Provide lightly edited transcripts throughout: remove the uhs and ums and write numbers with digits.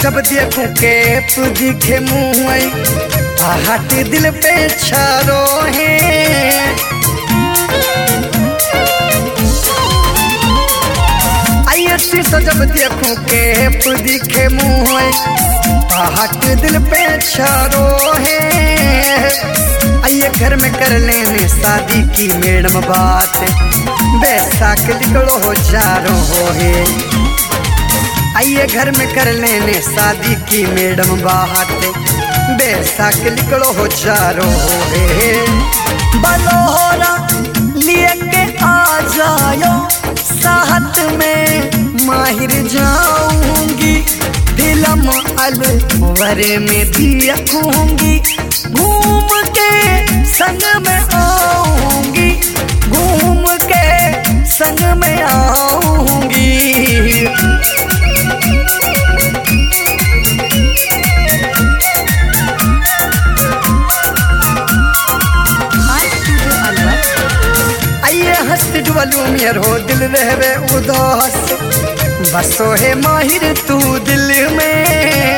जब देखूं केप दिखे मुँह आहट दिल पे छारो है। शीशा जब देखूं केप दिखे मुँह आहट दिल पे छारो है। आइए घर में कर लेने शादी की मैडम बात, बैसाख निकलो हो चारों हो है। आइए घर में कर लेने शादी की मैडम बात, बैसाख निकलो हो चारों हो है। बलोरा लिए के आ जाओ साहत में माहिर जाऊंगी, फिल्म अलवरे में भी रखूंगी, घूम के संग में आऊंगी, घूम के संग में आऊंगी। आइए हंस डुबलू मेरो दिल रहवे उदास, बसो है माहिर तू दिल में।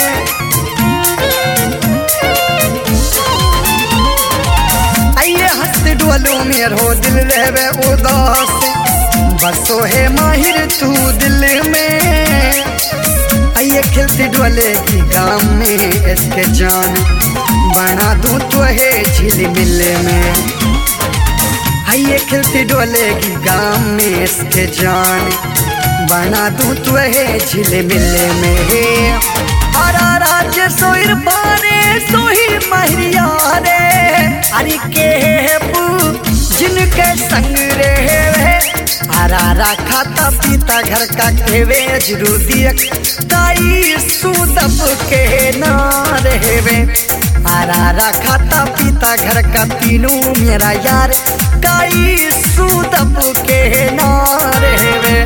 आइए हंस डुबलू मेरो दिल रहवे उदास, बसो है माहिर तू दिल में। आइए खिलती डुबलेगी गाँव में इसके जान, बना दूं तो है झिलमिल में। आइए खिलती डोलेगी गाँव में इसके जान, बना दूं तो है झिलमिल में। आरा राज्य सोइर बारे सोही महिरिया रे, अरे के जिनके संग रहे। आरा खाता पीता घर का केवे जरूरी काई सुदब के ना रहे। आरा खाता पीता घर का तीनों मेरा यार, काई सुदब के ना रहे।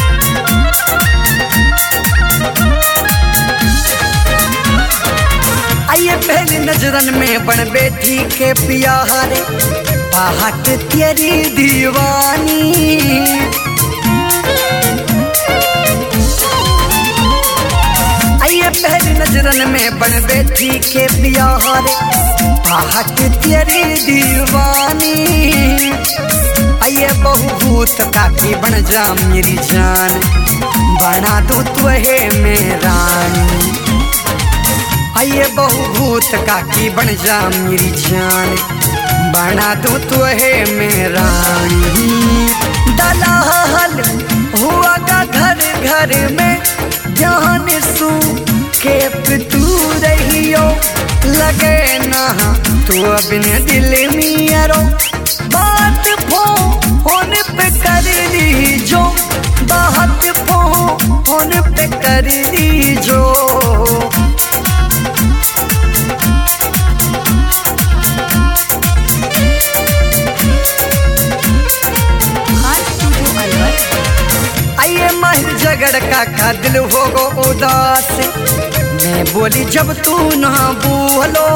आइए पहली नजरन में बन बैठी के प्यारे, आहट तेरी दीवानी। आइए पहली नजरन में बन बैठी के प्यारे, आहट तेरी दीवानी। आइए बहुभूत काकी बन जा मेरी जान, बना दो तू है मेरा रानी। आइए बहुभूत काकी बन जा मेरी जान, बना दो तू है मेरा रानी। दलाल हुआ का घर घर में जान सू के तू रहियो, लगे ना तू अपने दिल में रो। बात फोन पे कर ली जो, बात फोन पे कर ली जो। आइए माहिर झगड़ का दिल होगो उदास, मैं बोली जब तू ना बोलो।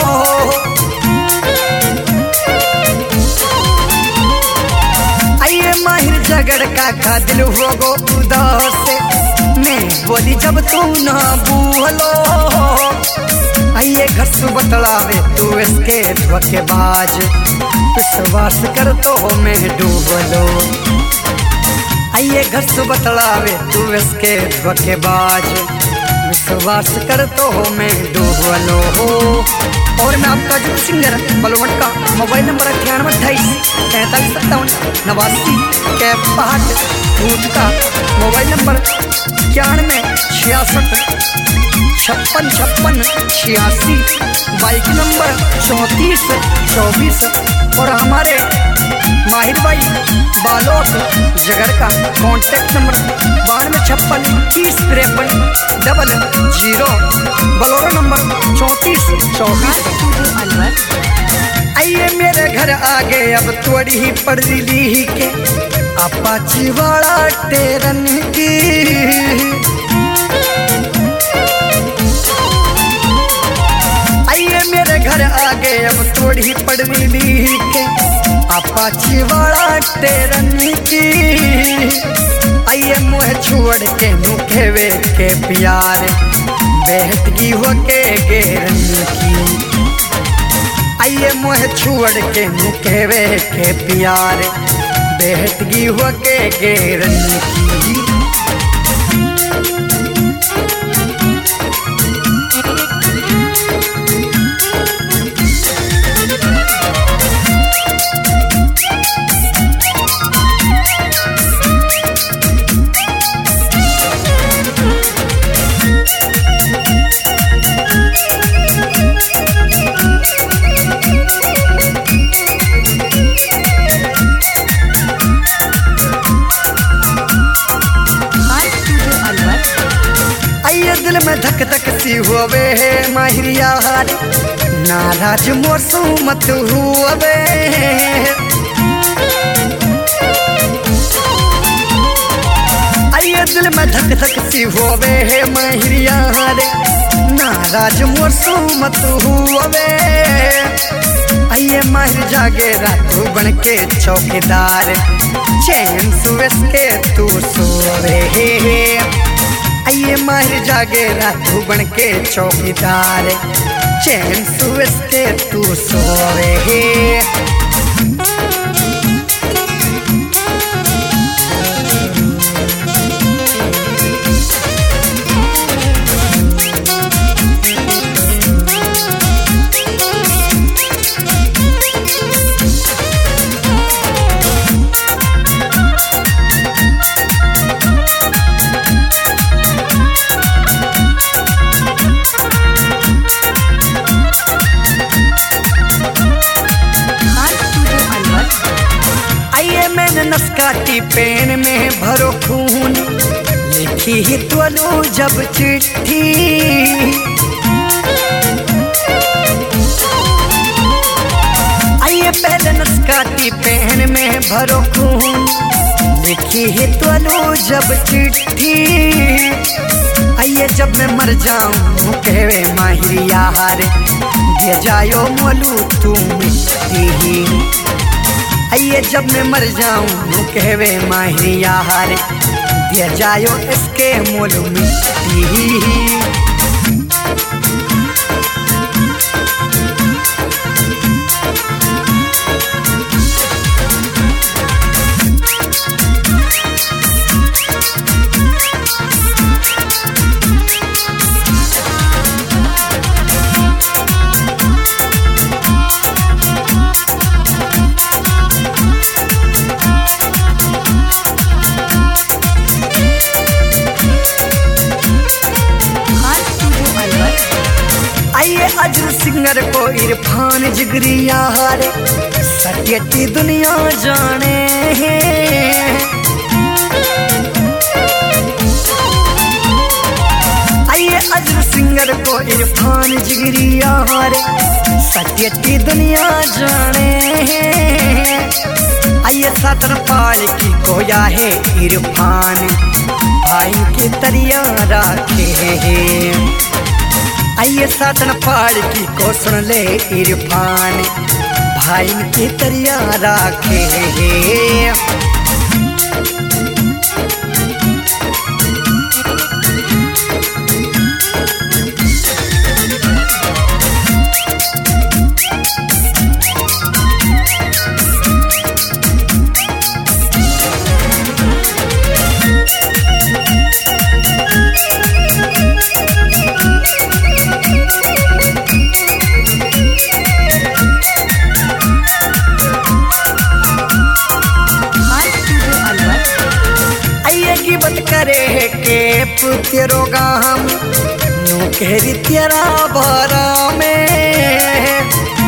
आइए माहिर झगड़ का दिल होगो उदास, मैं बोली जब तू ना बोलो। आइए घस बतलावे तू इसके धोखेबाज, विश्वास कर तो मैं डूब लो। आइए घर से बतलावे तू इसके धोखेबाज, विश्वास कर तो मैं डूब लो हो। और मैं आपका जो सिंगर बलवंत का मोबाइल नंबर 9828435789 कैब 62 का मोबाइल नंबर 9166565686, बाइक नंबर 3424। और हमारे माहिर भाई बालोक जगर का कॉन्टेक्ट नंबर 9256305300, बलोरा नंबर 3424। आइए मेरे घर आगे अब थोड़ी ही पड़ ली के अपाची वाला टेरन की। आइए मेरे घर आगे अब थोड़ी पड़ ली के अपाची वाला टेरन की। आइए आइए मुँह छोड़ के नुखेवे के प्यार बेहतगी हो के गेरन की। आइए मुँह छोड़ के नुखेवे के प्यार बेहतगी हो के गेरन की। दिल में धक धक सी हुए है माहिरिया हार नाराज मौसमत हुए। आइए दिल में धक धक सी हुए है माहिरिया हार नाराज मौसमत हुए। आइए माहिर जागे रातू बन के चौकीदार चैन सुबह के तू सोवे। आइए माहिर जागे रातू बन के चौकीदार चैन सुबह के तू सोवे। नस्काती पेन में भरो खून लिखी ही त्वलू जब चिट्ठी। आइए पहले नस्काती पेन में भरो खून लिखी ही त्वलू जब चिट्ठी। आइए जब मैं मर जाऊं कहवे माहिर यार दे जायो मोलू तू मिट्टी। आइए जब मैं मर जाऊं कहवे माहिर यार दिया जायो इसके मोल मिट्टी। अजर सिंगर को इरफान जिगरी यार सत्यती दुनिया जाने। आइए अजर सिंगर को इरफान जिगरी यार सत्यती दुनिया जाने। आइए सातन पाल की कोया है इरफान भाई की तरिया रखे। आइए सातन पहाड़ की को सुन ले इरफान भाई की तरिया राखे। करे के तेरो गाम नु केरी तेरा भरा में।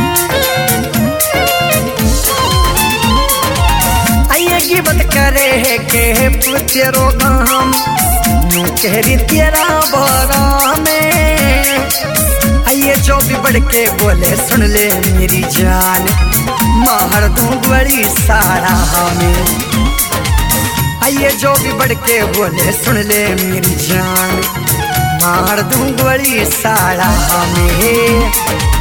आइए गिबत करे के तेरो गाम नु केरी तेरा भरा में। आइए जो भी बढ़ के बोले सुन ले मेरी जान मार दूं बड़ी सारा में। आइए जो भी बढ़ के बोले सुन ले मेरी जान मार दूं बड़ी साड़ा में।